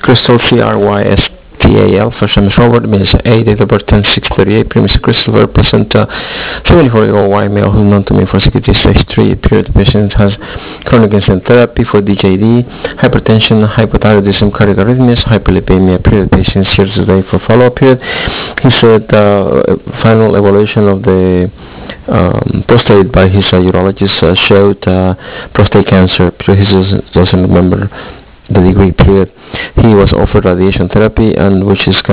Crystal, Crystal. First name is Robert, means A, date of birth 10/6/38, period, Mr. Crystal, very placenta, 74-year-old white male who is known to me for CKD stage 3, period. The patient has chronic insulin therapy for DJD, hypertension, hypothyroidism, cardiac arrhythmias, hyperlipemia, period. The patient is here today for follow-up, period. He said final evaluation of the prostate by his urologist showed prostate cancer, period. He doesn't remember the degree, period. He was offered radiation therapy, and which is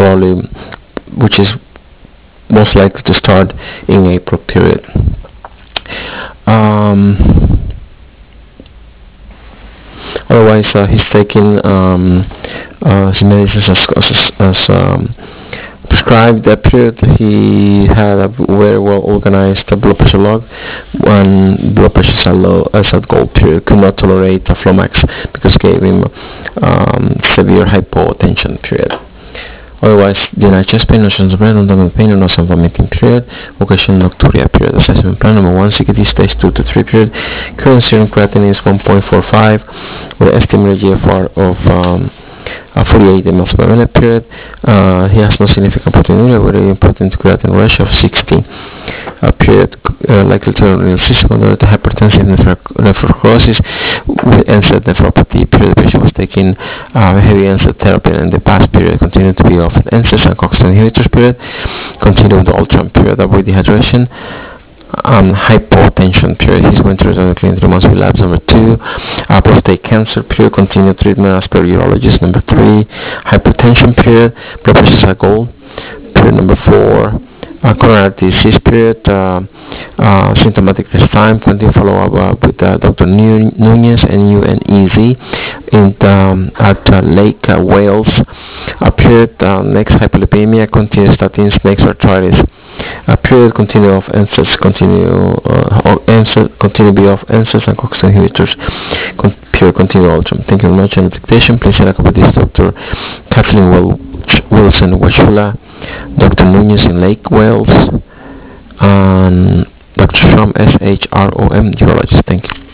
most likely to start in April, period. Otherwise, he's taking his medicines as prescribed, period. He had a very well organized blood pressure log, and blood pressure is at gold, period. Could not tolerate Flomax because gave him severe hypotension, period. Otherwise, denied chest pain, no symptoms of abdominal pain, no some vomiting, period. Occasion nocturia, period. Assessment plan number 1, CKD stage 2 to 3, period. Current serum creatinine is 1.45 with an estimated GFR of 48 mL per minute, period. He has no significant proteinuria with a protein to creatinine ratio of 60, period. Likely to renal cyst, hypertensive nephrocrosis with NSAID nephropathy, period. The patient was taking heavy NSAID therapy in the past, period. Continued to be offered NSAIDs and COX inhibitors, period. Continued the Ultram, period. Avoid dehydration. Hypotension, period. He's going to return to the clinic 3 months with labs. Number 2, prostate cancer, period. Continued treatment as per urologist. Number 3, hypertension, period. Blood pressure is gold, period. Number 4, coronary disease, period. Symptomatic this time. Continue follow up with Dr. Nunez, N-U-N-E-Z, at Lake Wales, period. Next, hyperlipemia. Continue statins. Next, arthritis. Period. Continue off NSAIDs, continue be off NSAIDs and COX inhibitors, period. Continue Ultram. Thank you very much. And dictation, please send a copy of this Dr. Kathleen Wilson Washula, Dr. Nunez in Lake Wales, and Dr. Shrom, S-H-R-O-M, urologist. Thank you.